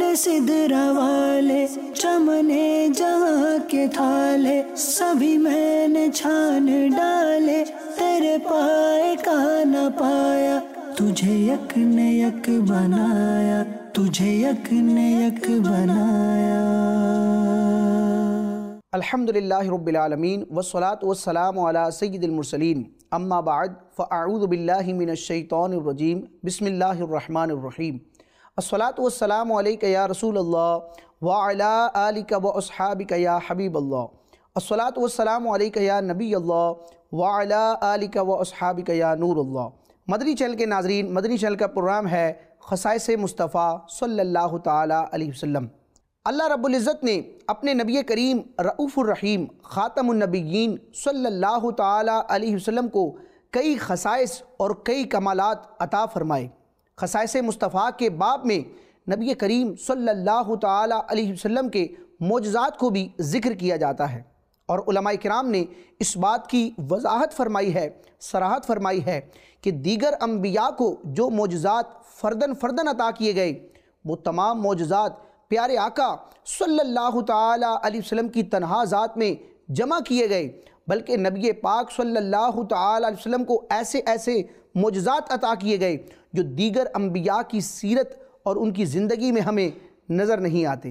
سدرا والے چمنے جہاں کے تھالے سبھی میں نے چھان ڈالے تیرے پائے کا نہ پایا تجھے یک نے یک بنایا تجھے یک نے یک بنایا۔ الحمدللہ رب العالمین والصلاة والسلام علی سید المرسلین اما بعد فاعوذ باللہ من الشیطان الرجیم بسم اللہ الرحمن الرحیم الصلاة والسلام علیک یا رسول اللہ وعلی آلک واصحابک یا حبیب اللہ الصلاة والسلام علیک یا نبی اللہ وعلی آلک واصحابک یا نور اللہ۔ مدنی چینل کے ناظرین، مدنی چینل کا پروگرام ہے خصائص مصطفیٰ صلی اللہ تعالیٰ علیہ وسلم۔ اللہ رب العزت نے اپنے نبی کریم رؤوف الرحیم خاتم النبیین صلی اللہ تعالیٰ علیہ وسلم کو کئی خصائص اور کئی کمالات عطا فرمائے۔ خصائص مصطفیٰ کے باب میں نبی کریم صلی اللہ تعالیٰ علیہ وسلم کے معجزات کو بھی ذکر کیا جاتا ہے، اور علماء کرام نے اس بات کی وضاحت فرمائی ہے، صراحت فرمائی ہے کہ دیگر انبیاء کو جو معجزات فردن فردن عطا کیے گئے وہ تمام معجزات پیارے آقا صلی اللہ تعالیٰ علیہ وسلم کی تنہا ذات میں جمع کیے گئے، بلکہ نبی پاک صلی اللہ تعالیٰ علیہ وسلم کو ایسے ایسے معجزات عطا کیے گئے جو دیگر انبیاء کی سیرت اور ان کی زندگی میں ہمیں نظر نہیں آتے۔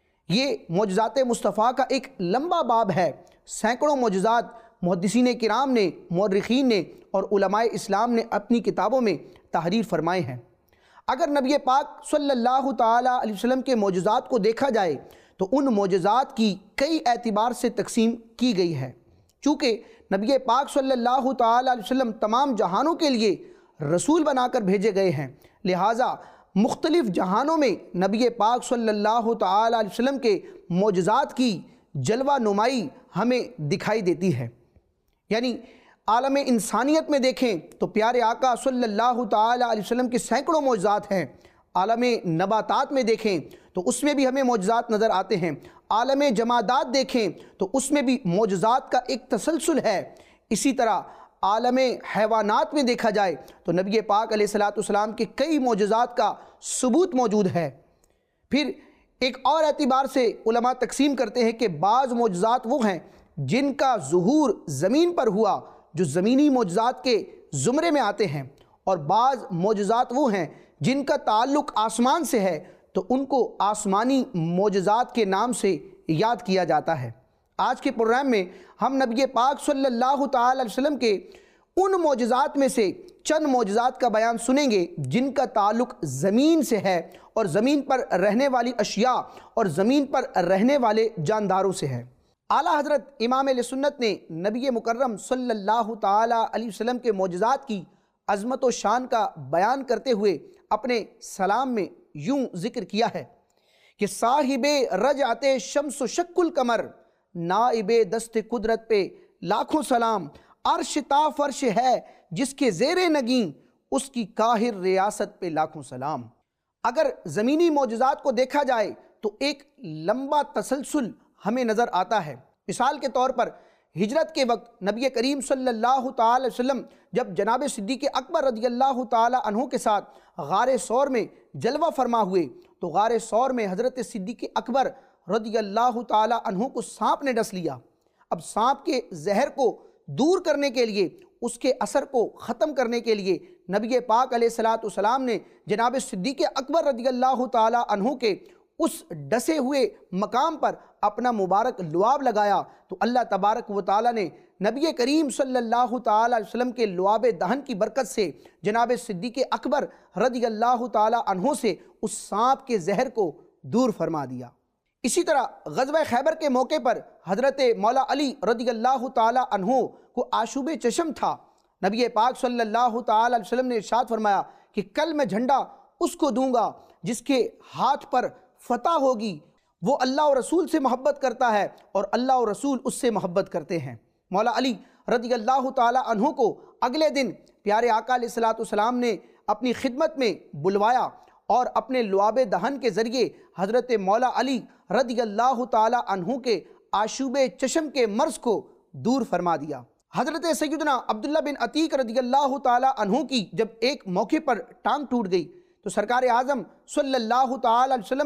یہ معجزات مصطفیٰ کا ایک لمبا باب ہے۔ سینکڑوں معجزات محدثین کرام نے، مورخین نے اور علماء اسلام نے اپنی کتابوں میں تحریر فرمائے ہیں۔ اگر نبی پاک صلی اللہ تعالیٰ علیہ وسلم کے معجزات کو دیکھا جائے تو ان معجزات کی کئی اعتبار سے تقسیم کی گئی ہے۔ چونکہ نبی پاک صلی اللہ تعالیٰ علیہ وسلم تمام جہانوں کے لیے رسول بنا کر بھیجے گئے ہیں، لہٰذا مختلف جہانوں میں نبی پاک صلی اللہ تعالیٰ علیہ وسلم کے معجزات کی جلوہ نمائی ہمیں دکھائی دیتی ہے۔ یعنی عالم انسانیت میں دیکھیں تو پیارے آقا صلی اللہ تعالیٰ علیہ وسلم کے سینکڑوں معجزات ہیں۔ عالم نباتات میں دیکھیں تو اس میں بھی ہمیں معجزات نظر آتے ہیں۔ عالم جمادات دیکھیں تو اس میں بھی معجزات کا ایک تسلسل ہے۔ اسی طرح عالم حیوانات میں دیکھا جائے تو نبی پاک علیہ السلام کے کئی معجزات کا ثبوت موجود ہے۔ پھر ایک اور اعتبار سے علماء تقسیم کرتے ہیں کہ بعض معجزات وہ ہیں جن کا ظہور زمین پر ہوا جو زمینی معجزات کے زمرے میں آتے ہیں، اور بعض معجزات وہ ہیں جن کا تعلق آسمان سے ہے تو ان کو آسمانی معجزات کے نام سے یاد کیا جاتا ہے۔ آج کے پروگرام میں ہم نبی پاک صلی اللہ تعالیٰ علیہ وسلم کے ان معجزات میں سے چند معجزات کا بیان سنیں گے جن کا تعلق زمین سے ہے اور زمین پر رہنے والی اشیاء اور زمین پر رہنے والے جانداروں سے ہے۔ اعلیٰ حضرت امام اہل سنت نے نبی مکرم صلی اللہ تعالیٰ علیہ وسلم کے معجزات کی عظمت و شان کا بیان کرتے ہوئے اپنے سلام میں یوں ذکر کیا ہے کہ صاحب رجعت شمس و شک القمر، نائب دست قدرت پہ لاکھوں سلام، عرش تا فرش ہے جس کے زیر نگیں، اس کی قاہر ریاست پہ لاکھوں سلام۔ اگر زمینی معجزات کو دیکھا جائے تو ایک لمبا تسلسل ہمیں نظر آتا ہے۔ مثال کے طور پر ہجرت کے وقت نبی کریم صلی اللہ تعالی وسلم جب جناب صدیق اکبر رضی اللہ تعالی عنہ کے ساتھ غار ثور میں جلوہ فرما ہوئے تو غار ثور میں حضرت صدیق اکبر رضی اللہ تعالی عنہ کو سانپ نے ڈس لیا۔ اب سانپ کے زہر کو دور کرنے کے لیے، اس کے اثر کو ختم کرنے کے لیے نبی پاک علیہ السلام نے جناب صدیق اکبر رضی اللہ تعالی عنہ کے اس ڈسے ہوئے مقام پر اپنا مبارک لعاب لگایا تو اللہ تبارک و تعالی نے نبی کریم صلی اللہ تعالی علیہ وسلم کے لعاب دہن کی برکت سے جناب صدیق اکبر رضی اللہ تعالی عنہ سے اس سانپ کے زہر کو دور فرما دیا۔ اسی طرح غزوہ خیبر کے موقع پر حضرت مولا علی رضی اللہ تعالی عنہ کو آشوب چشم تھا۔ نبی پاک صلی اللہ تعالی علیہ وسلم نے ارشاد فرمایا کہ کل میں جھنڈا اس کو دوں گا جس کے ہاتھ پر فتح ہوگی، وہ اللہ اور رسول سے محبت کرتا ہے اور اللہ اور رسول اس سے محبت کرتے ہیں۔ مولا علی رضی اللہ تعالی عنہ کو اگلے دن پیارے آقا علیہ السلام نے اپنی خدمت میں بلوایا اور اپنے لعاب دہن کے ذریعے حضرت مولا علی رضی اللہ تعالی عنہ کے آشوب چشم کے مرض کو دور فرما دیا۔ حضرت سیدنا عبداللہ بن عتیق رضی اللہ تعالی عنہ کی جب ایک موقع پر ٹانگ ٹوٹ گئی تو سرکار اعظم صلی اللہ تعالی علیہ وسلم نے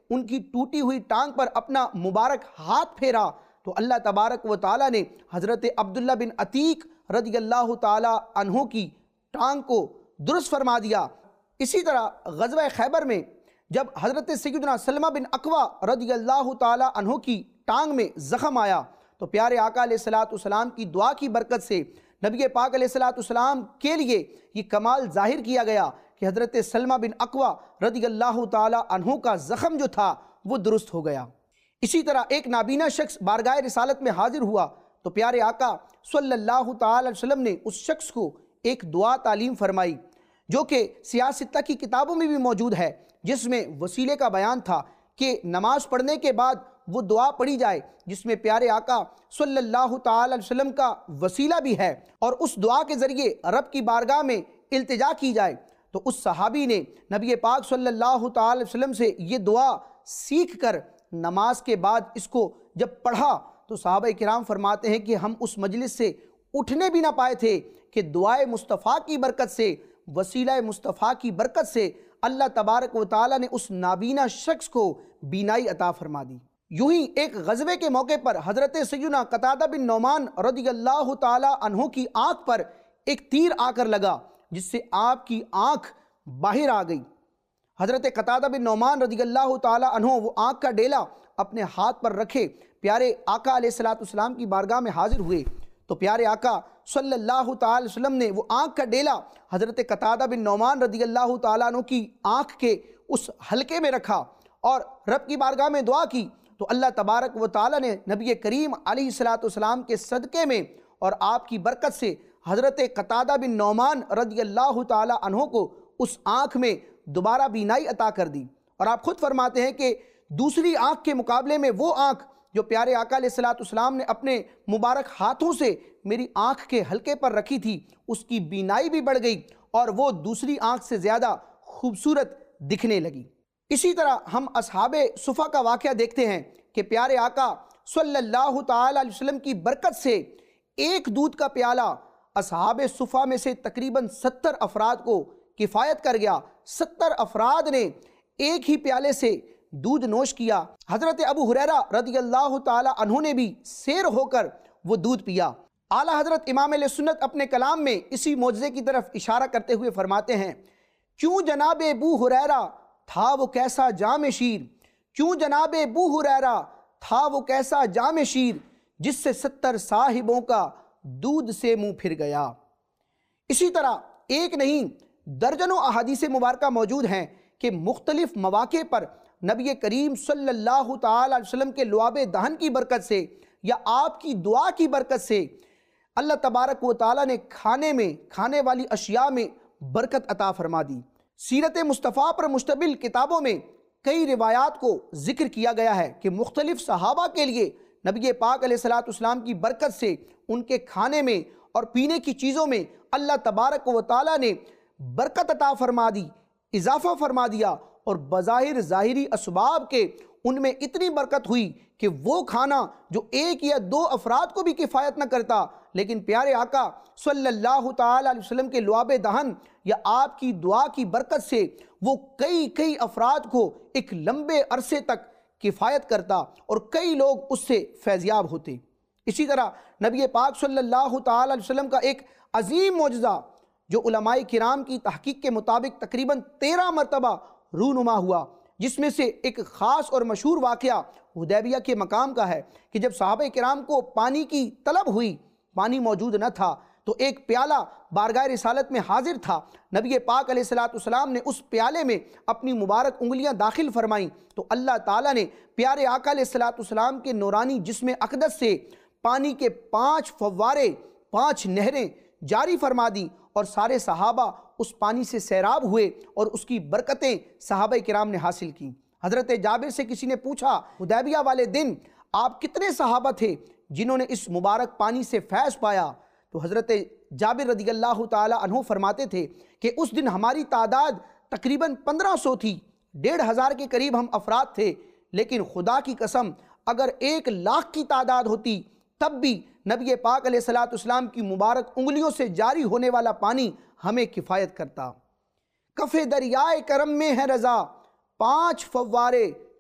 ان کی ٹوٹی ہوئی ٹانگ پر اپنا مبارک ہاتھ پھیرا تو اللہ تبارک و تعالیٰ نے حضرت عبداللہ بن عتیق رضی اللہ تعالیٰ عنہ کی ٹانگ کو درست فرما دیا۔ اسی طرح غزوہ خیبر میں جب حضرت سیدنا سلمہ بن اکوع رضی اللہ تعالیٰ عنہ کی ٹانگ میں زخم آیا تو پیارے آقا علیہ السلام کی دعا کی برکت سے نبی پاک علیہ السلام کے لیے یہ کمال ظاہر کیا گیا کہ حضرت سلمہ بن اکوع رضی اللہ تعالیٰ عنہ کا زخم جو تھا وہ درست ہو گیا۔ اسی طرح ایک نابینا شخص بارگاہ رسالت میں حاضر ہوا تو پیارے آقا صلی اللہ تعالیٰ علیہ وسلم نے اس شخص کو ایک دعا تعلیم فرمائی جو کہ سیاستہ کی کتابوں میں بھی موجود ہے، جس میں وسیلے کا بیان تھا کہ نماز پڑھنے کے بعد وہ دعا پڑھی جائے جس میں پیارے آقا صلی اللہ تعالیٰ علیہ وسلم کا وسیلہ بھی ہے، اور اس دعا کے ذریعے رب کی بارگاہ میں التجا کی جائے۔ تو اس صحابی نے نبی پاک صلی اللہ تعالیٰ علیہ وسلم سے یہ دعا سیکھ کر نماز کے بعد اس کو جب پڑھا تو صحابہ کرام فرماتے ہیں کہ ہم اس مجلس سے اٹھنے بھی نہ پائے تھے کہ دعائے مصطفیٰ کی برکت سے، وسیلہ مصطفیٰ کی برکت سے اللہ تبارک و تعالیٰ نے اس نابینا شخص کو بینائی عطا فرما دی۔ یوں ہی ایک غزوے کے موقع پر حضرت سیدنا قتادہ بن نعمان رضی اللہ تعالیٰ عنہ کی آنکھ پر ایک تیر آ کر لگا جس سے آپ کی آنکھ باہر آ گئی۔ حضرت قتادہ بن نعمان رضی اللہ تعالیٰ عنہ وہ آنکھ کا ڈیلا اپنے ہاتھ پر رکھے پیارے آقا علیہ السلام کی بارگاہ میں حاضر ہوئے تو پیارے آقا صلی اللہ تعالیٰ علیہ وسلم نے وہ آنکھ کا ڈیلا حضرت قتادہ بن نعمان رضی اللہ تعالیٰ عنہ کی آنکھ کے اس حلقے میں رکھا اور رب کی بارگاہ میں دعا کی تو اللہ تبارک و تعالیٰ نے نبی کریم علیہ السلام کے صدقے میں اور آپ کی برکت سے حضرت قتادہ بن نعمان رضی اللہ تعالیٰ عنہ کو اس آنکھ میں دوبارہ بینائی عطا کر دی۔ اور آپ خود فرماتے ہیں کہ دوسری آنکھ کے مقابلے میں وہ آنکھ جو پیارے آقا علیہ السلام نے اپنے مبارک ہاتھوں سے میری آنکھ کے حلقے پر رکھی تھی، اس کی بینائی بھی بڑھ گئی اور وہ دوسری آنکھ سے زیادہ خوبصورت دکھنے لگی۔ اسی طرح ہم اصحاب صفا کا واقعہ دیکھتے ہیں کہ پیارے آقا صلی اللہ تعالیٰ علیہ وسلم کی برکت سے ایک دودھ کا پیالہ اصحاب صفا میں سے تقریباً 70 افراد کو کفایت کر گیا۔ 70 افراد نے ایک ہی پیالے سے دودھ نوش کیا۔ حضرت ابو ہریرہ رضی اللہ تعالیٰ عنہ نے بھی سیر ہو کر وہ دودھ پیا۔ اعلیٰ حضرت امام علیہ سنت اپنے کلام میں اسی معجزے کی طرف اشارہ کرتے ہوئے فرماتے ہیں، کیوں جناب ابو ہریرہ تھا وہ کیسا جام شیر، کیوں جناب ابو ہریرہ تھا وہ کیسا جام شیر جس سے 70 صاحبوں کا دودھ سے منہ پھر گیا۔ اسی طرح ایک نہیں درجنوں احادیث مبارکہ موجود ہیں کہ مختلف مواقع پر نبی کریم صلی اللہ تعالیٰ علیہ وسلم کے لعاب دہن کی برکت سے یا آپ کی دعا کی برکت سے اللہ تبارک و تعالیٰ نے کھانے والی اشیاء میں برکت عطا فرما دی۔ سیرت مصطفیٰ پر مشتمل کتابوں میں کئی روایات کو ذکر کیا گیا ہے کہ مختلف صحابہ کے لیے نبی پاک علیہ السلام کی برکت سے ان کے کھانے میں اور پینے کی چیزوں میں اللہ تبارک و تعالیٰ نے برکت عطا فرما دی، اضافہ فرما دیا، اور بظاہر ظاہری اسباب کے ان میں اتنی برکت ہوئی کہ وہ کھانا جو ایک یا دو افراد کو بھی کفایت نہ کرتا، لیکن پیارے آقا صلی اللہ تعالیٰ علیہ وسلم کے لعاب دہن یا آپ کی دعا کی برکت سے وہ کئی افراد کو ایک لمبے عرصے تک کفایت کرتا اور کئی لوگ اس سے فیضیاب ہوتے۔ اسی طرح نبی پاک صلی اللہ تعالیٰ علیہ وسلم کا ایک عظیم معجزہ جو علماء کرام کی تحقیق کے مطابق تقریباً 13 مرتبہ رونما ہوا، جس میں سے ایک خاص اور مشہور واقعہ حدیبیہ کے مقام کا ہے کہ جب صحابہ کرام کو پانی کی طلب ہوئی، پانی موجود نہ تھا تو ایک پیالہ بارگاہ رسالت میں حاضر تھا، نبی پاک علیہ السلام نے اس پیالے میں اپنی مبارک انگلیاں داخل فرمائیں تو اللہ تعالیٰ نے پیارے آقا علیہ السلام کے نورانی جسم اقدس سے پانی کے 5 فوارے 5 نہریں جاری فرما دی اور سارے صحابہ اس پانی سے سیراب ہوئے اور اس کی برکتیں صحابہ کرام نے حاصل کی۔ حضرت جابر سے کسی نے پوچھا حدیبیہ والے دن آپ کتنے صحابہ تھے جنہوں نے اس مبارک پانی سے فیض پایا؟ تو حضرت جابر رضی اللہ تعالی عنہ فرماتے تھے کہ اس دن ہماری تعداد تقریباً 1500 تھی، 1500 کے قریب ہم افراد تھے، لیکن خدا کی قسم اگر 1 لاکھ کی تعداد ہوتی تب بھی نبی پاک علیہ السلام کی مبارک انگلیوں سے جاری ہونے والا پانی ہمیں کفایت کرتا۔ کف دریائے کرم میں ہے رضا، 5 فوارے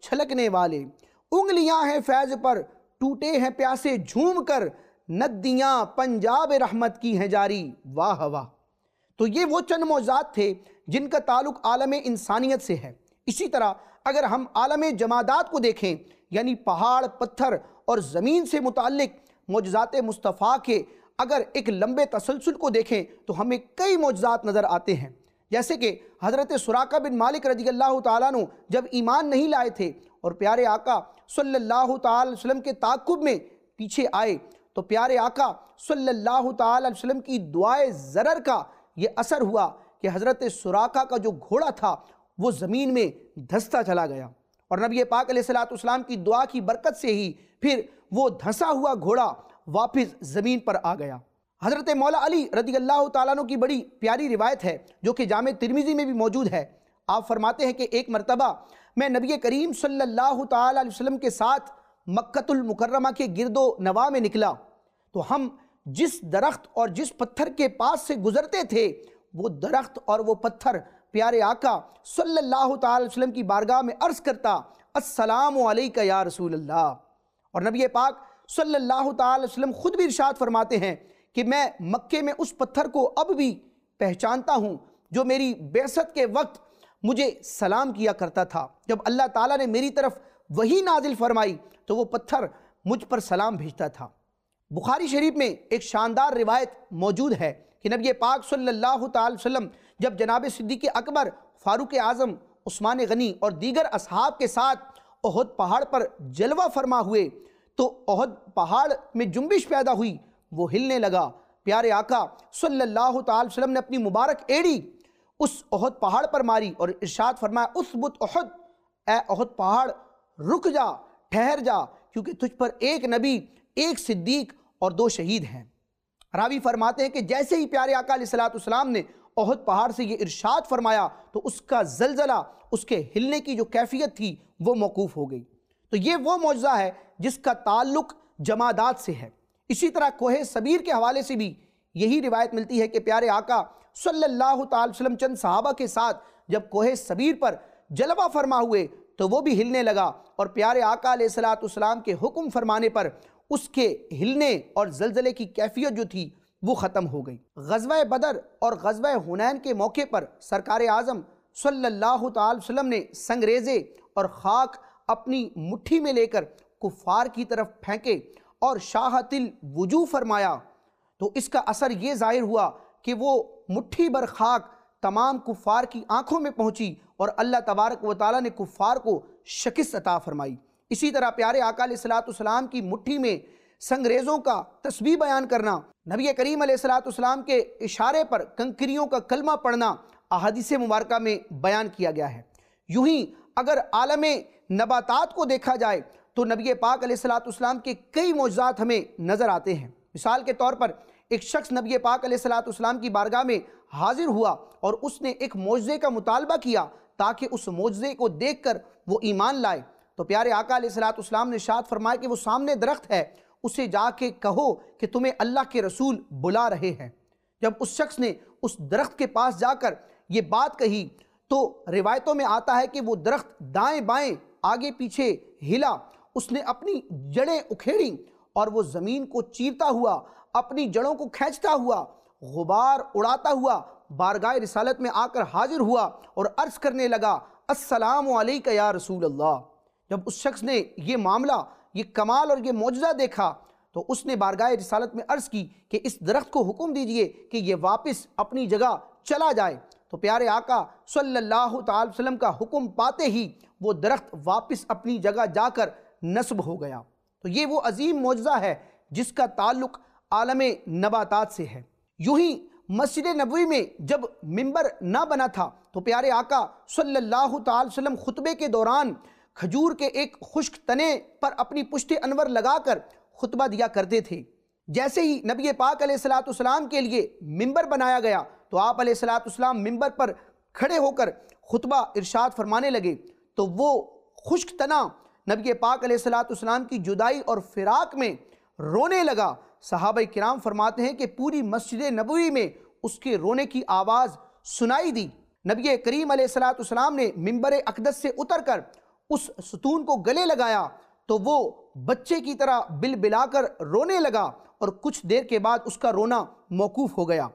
چھلکنے والے، انگلیاں ہیں فیض پر ٹوٹے ہیں پیاسے جھوم کر، ندیاں پنجاب رحمت کی ہیں جاری، واہ واہ۔ تو یہ وہ چند معجزات تھے جن کا تعلق عالم انسانیت سے ہے۔ اسی طرح اگر ہم عالم جمادات کو دیکھیں، یعنی پہاڑ، پتھر اور زمین سے متعلق معجزات مصطفیٰ کے اگر ایک لمبے تسلسل کو دیکھیں تو ہمیں کئی معجزات نظر آتے ہیں، جیسے کہ حضرت سراقہ بن مالک رضی اللہ تعالیٰ عنہ جب ایمان نہیں لائے تھے اور پیارے آقا صلی اللہ تعالی علیہ وسلم کے تعاقب میں پیچھے آئے، تو پیارے آقا صلی اللہ تعالی علیہ وسلم کی دعائے ضرر کا یہ اثر ہوا کہ حضرت سراقہ کا جو گھوڑا تھا وہ زمین میں دھستا چلا گیا، اور نبی پاک علیہ السلام کی دعا کی برکت سے ہی پھر وہ دھسا ہوا گھوڑا واپس زمین پر آ گیا۔ حضرت مولا علی رضی اللہ تعالیٰ عنہ کی بڑی پیاری روایت ہے جو کہ جامع ترمذی میں بھی موجود ہے۔ آپ فرماتے ہیں کہ ایک مرتبہ میں نبی کریم صلی اللہ تعالیٰ علیہ وسلم کے ساتھ مکۃ المکرمہ کے گرد و نواح میں نکلا، تو ہم جس درخت اور جس پتھر کے پاس سے گزرتے تھے وہ درخت اور وہ پتھر پیارے آقا صلی اللہ تعالیٰ علیہ وسلم کی بارگاہ میں عرض کرتا، السلام علیکہ یا رسول اللہ۔ اور نبی پاک صلی اللہ تعالیٰ علیہ وسلم خود بھی ارشاد فرماتے ہیں کہ میں مکے میں اس پتھر کو اب بھی پہچانتا ہوں جو میری بعثت کے وقت مجھے سلام کیا کرتا تھا۔ جب اللہ تعالیٰ نے میری طرف وحی نازل فرمائی تو وہ پتھر مجھ پر سلام بھیجتا تھا۔ بخاری شریف میں ایک شاندار روایت موجود ہے کہ نبی پاک صلی اللہ تعالی وسلم جب جناب صدیق اکبر، فاروق اعظم، عثمان غنی اور دیگر اصحاب کے ساتھ احد پہاڑ پر جلوہ فرما ہوئے تو احد پہاڑ میں جنبش پیدا ہوئی، وہ ہلنے لگا۔ پیارے آقا صلی اللہ تعالی وسلم نے اپنی مبارک ایڑی اس احد پہاڑ پر ماری اور ارشاد فرمایا، اثبت احد، اے احد پہاڑ رک جا، ٹھہر جا، کیونکہ تجھ پر ایک نبی، ایک صدیق اور 2 شہید ہیں۔ راوی فرماتے ہیں کہ جیسے ہی پیارے آقا علیہ السلام نے احد پہاڑ سے یہ ارشاد فرمایا تو اس کا زلزلہ، اس کے ہلنے کی جو کیفیت تھی وہ موقوف ہو گئی۔ تو یہ وہ معجزہ ہے جس کا تعلق جمادات سے ہے۔ اسی طرح کوہ صبیر کے حوالے سے بھی یہی روایت ملتی ہے کہ پیارے آقا صلی اللہ تعالی وسلم چند صحابہ کے ساتھ جب کوہ صبیر پر جلوہ فرما ہوئے تو وہ بھی ہلنے لگا، اور پیارے آقا علیہ السلام کے حکم فرمانے پر اس کے ہلنے اور زلزلے کی کیفیت جو تھی وہ ختم ہو گئی۔ غزوہ بدر اور غزوہ حنین کے موقع پر سرکار اعظم صلی اللہ تعالی وسلم نے سنگریزے اور خاک اپنی مٹھی میں لے کر کفار کی طرف پھینکے اور شاہت الوجوہ فرمایا، تو اس کا اثر یہ ظاہر ہوا کہ وہ مٹھی بھر خاک تمام کفار کی آنکھوں میں پہنچی اور اللہ تبارک و تعالیٰ نے کفار کو شکست عطا فرمائی۔ اسی طرح پیارے آقا علیہ السلام کی مٹھی میں سنگریزوں کا تسبیح بیان کرنا، نبی کریم علیہ السلام کے اشارے پر کنکریوں کا کلمہ پڑھنا احادیث مبارکہ میں بیان کیا گیا ہے۔ یوں ہی اگر عالم نباتات کو دیکھا جائے تو نبی پاک علیہ السلام کے کئی معجزات ہمیں نظر آتے ہیں۔ مثال کے طور پر ایک شخص نبی پاک علیہ السلام کی بارگاہ میں حاضر ہوا اور اس نے ایک معجزے کا مطالبہ کیا تاکہ اس معجزے کو دیکھ کر وہ ایمان لائے، تو پیارے آقا علیہ السلام نے ارشاد فرمایا کہ وہ سامنے درخت ہے، اسے جا کے کہو کہ تمہیں اللہ کے رسول بلا رہے ہیں۔ جب اس شخص نے اس درخت کے پاس جا کر یہ بات کہی تو روایتوں میں آتا ہے کہ وہ درخت دائیں بائیں آگے پیچھے ہلا، اس نے اپنی جڑیں اکھیڑیں اور وہ زمین کو چیرتا ہوا، اپنی جڑوں کو کھینچتا ہوا، غبار اڑاتا ہوا بارگاہ رسالت میں آ کر حاضر ہوا اور عرض کرنے لگا، السلام علیکہ یا رسول اللہ۔ جب اس شخص نے یہ معاملہ، یہ کمال اور یہ معجزہ دیکھا تو اس نے بارگاہ رسالت میں عرض کی کہ اس درخت کو حکم دیجئے کہ یہ واپس اپنی جگہ چلا جائے، تو پیارے آقا صلی اللہ تعالی وسلم کا حکم پاتے ہی وہ درخت واپس اپنی جگہ جا کر نصب ہو گیا۔ تو یہ وہ عظیم معجزہ ہے جس کا تعلق عالم نباتات سے ہے۔ یوں ہی مسجد نبوی میں جب منبر نہ بنا تھا تو پیارے آقا صلی اللہ تعالی وسلم خطبے کے دوران کھجور کے ایک خشک تنے پر اپنی پشت انور لگا کر خطبہ دیا کرتے تھے۔ جیسے ہی نبی پاک علیہ السلام کے لیے منبر بنایا گیا تو آپ علیہ السلام منبر پر کھڑے ہو کر خطبہ ارشاد فرمانے لگے، تو وہ خشک تنا نبی پاک علیہ السلام کی جدائی اور فراق میں رونے لگا۔ صحابہ کرام فرماتے ہیں کہ پوری مسجد نبوی میں اس کے رونے کی آواز سنائی دی۔ نبی کریم علیہ السلام نے منبر اقدس سے اتر کر اس ستون کو گلے لگایا تو وہ بچے کی طرح بلبلا کر رونے لگا، اور کچھ دیر کے بعد اس کا رونا موقوف ہو گیا،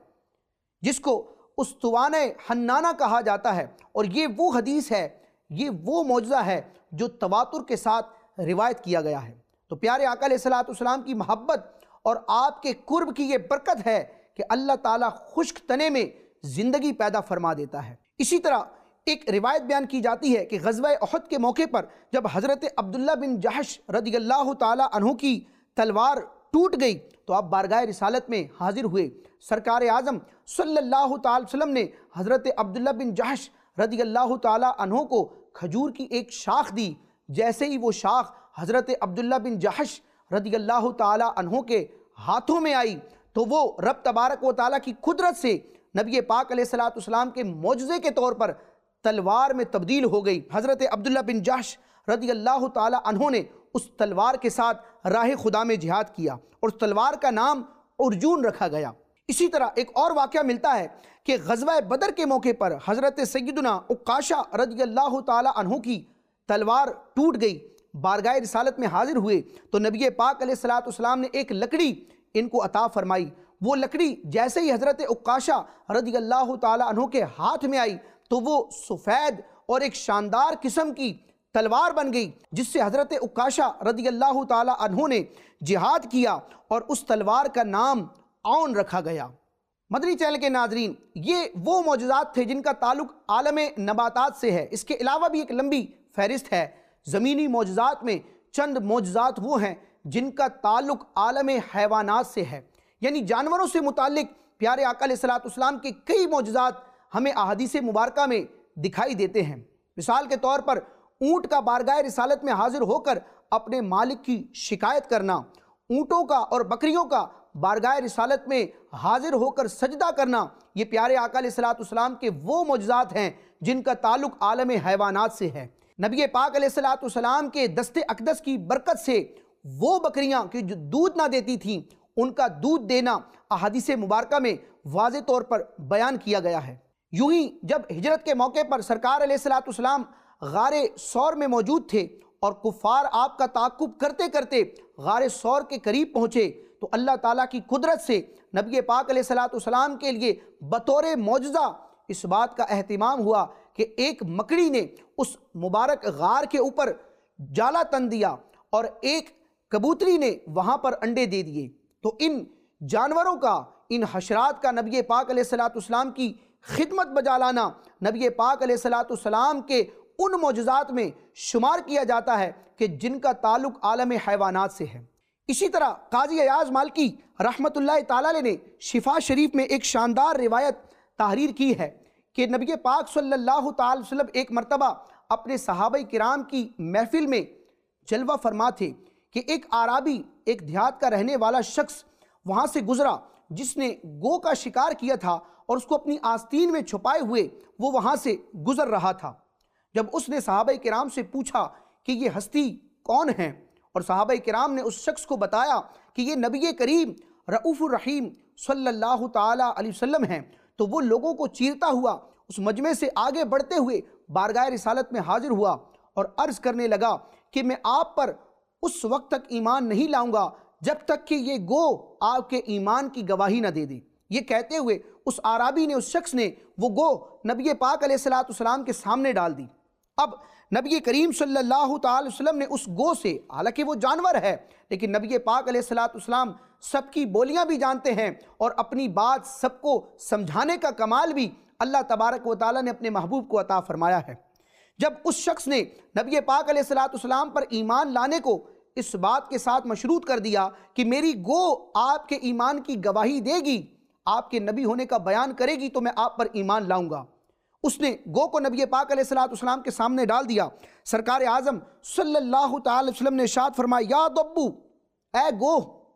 جس کو اسطوانہ حنانہ کہا جاتا ہے۔ اور یہ وہ حدیث ہے، یہ وہ معجزہ ہے جو تواتر کے ساتھ روایت کیا گیا ہے۔ تو پیارے آقا علیہ الصلوۃ والسلام کی محبت اور آپ کے قرب کی یہ برکت ہے کہ اللہ تعالیٰ خشک تنے میں زندگی پیدا فرما دیتا ہے۔ اسی طرح ایک روایت بیان کی جاتی ہے کہ غزوہ احد کے موقع پر جب حضرت عبداللہ بن جحش رضی اللہ تعالیٰ عنہ کی تلوار ٹوٹ گئی تو آپ بارگاہ رسالت میں حاضر ہوئے۔ سرکار اعظم صلی اللہ تعالی وسلم نے حضرت عبداللہ بن جحش رضی اللہ تعالیٰ عنہ کو کھجور کی ایک شاخ دی۔ جیسے ہی وہ شاخ حضرت عبداللہ بن جحش رضی اللہ تعالیٰ عنہ کے ہاتھوں میں آئی تو وہ رب تبارک و تعالیٰ کی قدرت سے نبی پاک علیہ الصلوۃ والسلام کے معجزے کے طور پر تلوار میں تبدیل ہو گئی۔ حضرت عبداللہ بن جحش رضی اللہ تعالیٰ عنہ نے اس تلوار کے ساتھ راہ خدا میں جہاد کیا اور اس تلوار کا نام ارجون رکھا گیا۔ اسی طرح ایک اور واقعہ ملتا ہے کہ غزوہ بدر کے موقع پر حضرت سیدنا عکاشہ رضی اللہ تعالیٰ عنہ کی تلوار ٹوٹ گئی۔ بارگاہ رسالت میں حاضر ہوئے تو نبی پاک علیہ الصلوۃ والسلام نے ایک لکڑی ان کو عطا فرمائی۔ وہ لکڑی جیسے ہی حضرت عکاشہ رضی اللہ تعالیٰ عنہ کے ہاتھ میں آئی تو وہ سفید اور ایک شاندار قسم کی تلوار بن گئی، جس سے حضرت عکاشہ رضی اللہ تعالیٰ عنہ نے جہاد کیا اور اس تلوار کا نام عون رکھا گیا۔ مدنی چینل کے ناظرین، یہ وہ معجزات تھے جن کا تعلق عالم نباتات سے ہے۔ اس کے علاوہ بھی ایک لمبی فہرست ہے۔ زمینی معجزات میں چند معجزات وہ ہیں جن کا تعلق عالم حیوانات سے ہے، یعنی جانوروں سے متعلق پیارے آقا علیہ الصلوۃ والسلام کے کئی معجزات ہمیں احادیث مبارکہ میں دکھائی دیتے ہیں۔ مثال کے طور پر اونٹ کا بارگاہ رسالت میں حاضر ہو کر اپنے مالک کی شکایت کرنا، اونٹوں کا اور بکریوں کا بارگاہ رسالت میں حاضر ہو کر سجدہ کرنا، یہ پیارے آقا علیہ الصلوۃ والسلام کے وہ معجزات ہیں جن کا تعلق عالم حیوانات سے ہے۔ نبی پاک علیہ الصلوۃ والسلام کے دست اقدس کی برکت سے وہ بکریاں کہ جو دودھ نہ دیتی تھیں، ان کا دودھ دینا احادیث مبارکہ میں واضح طور پر بیان کیا گیا ہے۔ یوں ہی جب ہجرت کے موقع پر سرکار علیہ الصلوۃ والسلام غار ثور میں موجود تھے اور کفار آپ کا تعاقب کرتے کرتے غار ثور کے قریب پہنچے تو اللہ تعالیٰ کی قدرت سے نبی پاک علیہ الصلوۃ والسلام کے لیے بطور معجزہ اس بات کا اہتمام ہوا کہ ایک مکڑی نے اس مبارک غار کے اوپر جالا تن دیا اور ایک کبوتری نے وہاں پر انڈے دے دیے۔ تو ان جانوروں کا، ان حشرات کا نبی پاک علیہ الصلوۃ والسلام کی خدمت بجا لانا نبی پاک علیہ الصلوۃ والسلام کے ان معجزات میں شمار کیا جاتا ہے کہ جن کا تعلق عالم حیوانات سے ہے۔ اسی طرح قاضی ایاز مالکی رحمۃ اللہ تعالیٰ علیہ نے شفا شریف میں ایک شاندار روایت تحریر کی ہے کہ نبی پاک صلی اللہ تعالی وسلم ایک مرتبہ اپنے صحابہ کرام کی محفل میں جلوہ فرما تھے کہ ایک اعرابی، ایک دیہات کا رہنے والا شخص وہاں سے گزرا جس نے گو کا شکار کیا تھا اور اس کو اپنی آستین میں چھپائے ہوئے وہ وہاں سے گزر رہا تھا۔ جب اس نے صحابہ کرام سے پوچھا کہ یہ ہستی کون ہیں، اور صحابہ کرام نے اس شخص کو بتایا کہ یہ نبی کریم رؤوف الرحیم صلی اللہ تعالی علیہ وسلم ہیں، تو وہ لوگوں کو چیرتا ہوا اس مجمع سے آگے بڑھتے ہوئے بارگاہ رسالت میں حاضر ہوا اور عرض کرنے لگا کہ میں آپ پر اس وقت تک ایمان نہیں لاؤں گا جب تک کہ یہ گو آپ کے ایمان کی گواہی نہ دے دے۔ یہ کہتے ہوئے اس اعرابی نے، اس شخص نے وہ گو نبی پاک علیہ الصلوۃ والسلام کے سامنے ڈال دی۔ اب نبی کریم صلی اللہ تعالی وسلم نے اس گو سے، حالانکہ وہ جانور ہے لیکن نبی پاک علیہ الصلوۃ والسلام سب کی بولیاں بھی جانتے ہیں اور اپنی بات سب کو سمجھانے کا کمال بھی اللہ تبارک و تعالیٰ نے اپنے محبوب کو عطا فرمایا ہے۔ جب اس شخص نے نبی پاک علیہ الصلوۃ والسلام پر ایمان لانے کو اس بات کے ساتھ مشروط کر دیا کہ میری گو آپ کے ایمان کی گواہی دے گی، آپ کے نبی ہونے کا بیان کرے گی تو میں آپ پر ایمان لاؤں گا، اس نے گو کو نبی پاک علیہ الصلوۃ والسلام کے سامنے ڈال دیا۔ سرکار اعظم صلی اللہ تعالی وسلم نے ارشاد فرمایا، یا دبو، اے گو۔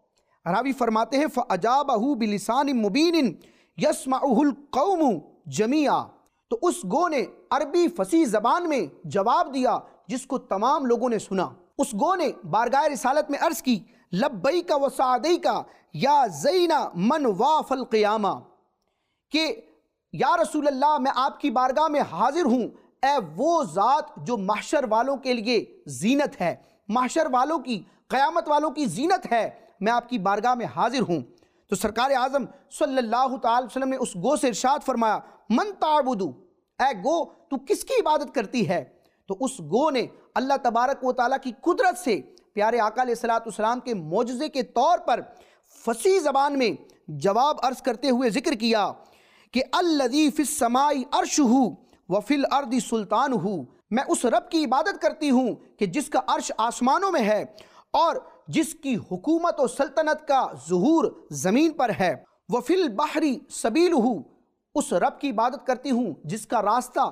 راوی فرماتے ہیں فَأَجَابَهُ بِلِسَانٍ مُبِينٍ يَسْمَعُهُ الْقَوْمُ جَمِيعًا، تو اس گو نے عربی فصیح زبان میں جواب دیا جس کو تمام لوگوں نے سنا۔ اس گو نے بارگاہ رسالت میں عرض کی، لبیک و سعدیک یا زین من واف القیامہ، کہ یا رسول اللہ میں آپ کی بارگاہ میں حاضر ہوں، اے وہ ذات جو محشر والوں کے لیے زینت ہے، محشر والوں کی، قیامت والوں کی زینت ہے، میں آپ کی بارگاہ میں حاضر ہوں۔ تو سرکار اعظم صلی اللہ تعالی وسلم نے اس گو سے ارشاد فرمایا، من تعبدو، اے گو تو کس کی عبادت کرتی ہے؟ تو اس گو نے اللہ تبارک و تعالیٰ کی قدرت سے پیارے آقا علیہ السلام کے معجزے کے طور پر فصیح زبان میں جواب عرض کرتے ہوئے ذکر کیا کہ الذی فی السماء عرشہ وفی الارض سلطانہ، میں اس رب کی عبادت کرتی ہوں کہ جس کا عرش آسمانوں میں ہے اور جس کی حکومت و سلطنت کا ظہور زمین پر ہے، وفی البحر سبیلہ، اس رب کی عبادت کرتی ہوں جس کا راستہ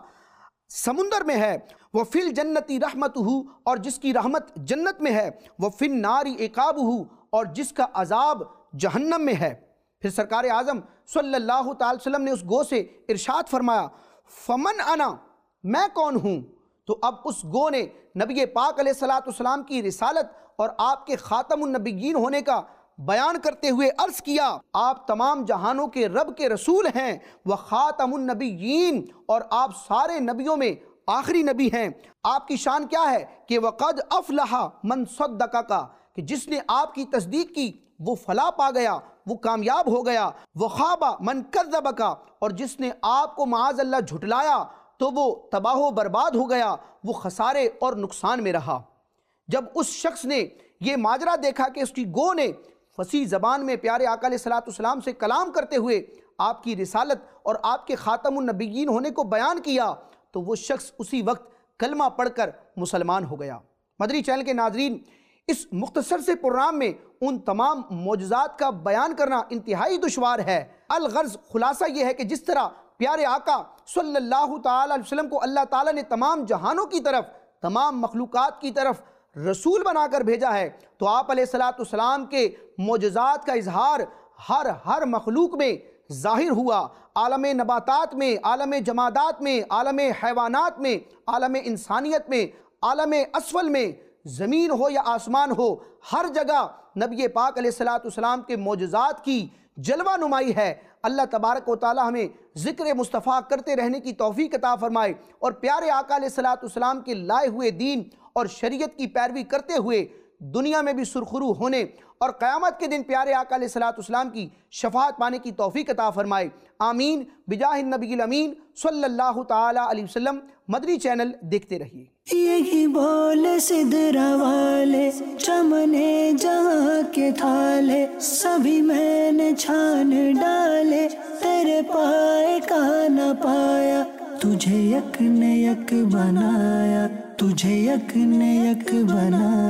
سمندر میں ہے، وفی الجنت رحمتہ، اور جس کی رحمت جنت میں ہے، وفی النار عقابہ، اور جس کا عذاب جہنم میں ہے۔ پھر سرکار اعظم صلی اللہ تعالی وسلم نے اس گو سے ارشاد فرمایا، فمن انا، میں کون ہوں؟ تو اب اس گو نے نبی پاک علیہ السلام کی رسالت اور آپ کے خاتم النبیین ہونے کا بیان کرتے ہوئے عرض کیا، آپ تمام جہانوں کے رب کے رسول ہیں، وخاتم النبیین، اور آپ سارے نبیوں میں آخری نبی ہیں۔ آپ کی شان کیا ہے کہ وقد افلح من صدقک، کہ جس نے آپ کی تصدیق کی وہ فلاح پا گیا، وہ کامیاب ہو گیا، وخاب من کذبک، اور جس نے آپ کو معاذ اللہ جھٹلایا تو وہ تباہ و برباد ہو گیا، وہ خسارے اور نقصان میں رہا۔ جب اس شخص نے یہ ماجرا دیکھا کہ اس کی گو نے فصیح زبان میں پیارے آقا علیہ السلام سے کلام کرتے ہوئے آپ کی رسالت اور آپ کے خاتم النبیین ہونے کو بیان کیا، تو وہ شخص اسی وقت کلمہ پڑھ کر مسلمان ہو گیا۔ مدنی چینل کے ناظرین، اس مختصر سے پروگرام میں ان تمام معجزات کا بیان کرنا انتہائی دشوار ہے۔ الغرض خلاصہ یہ ہے کہ جس طرح پیارے آقا صلی اللہ تعالی علیہ وسلم کو اللہ تعالیٰ نے تمام جہانوں کی طرف، تمام مخلوقات کی طرف رسول بنا کر بھیجا ہے، تو آپ علیہ السلام کے معجزات کا اظہار ہر مخلوق میں ظاہر ہوا، عالم نباتات میں، عالم جمادات میں، عالم حیوانات میں، عالم انسانیت میں، عالم اسفل میں، زمین ہو یا آسمان ہو، ہر جگہ نبی پاک علیہ السلام کے معجزات کی جلوہ نمائی ہے۔ اللہ تبارک و تعالی ہمیں ذکر مصطفیٰ کرتے رہنے کی توفیق عطا فرمائے، اور پیارے آقا علیہ السلام کے لائے ہوئے دین اور شریعت کی پیروی کرتے ہوئے دنیا میں بھی سرخرو ہونے اور قیامت کے دن پیارے آقا علیہ السلام کی شفاعت پانے کی توفیق عطا فرمائے۔ آمین بجاہ النبی الامین صلی اللہ تعالی علیہ وسلم۔ مدنی چینل دیکھتے رہیے۔ یہی بول سدرا والے، چمنے جہاں کے تھالے، سبھی میں نے چھان ڈالے، تیرے پائے کا نہ پایا، تجھے یک نے یک بنایا، تجھے یک نے یک بنایا۔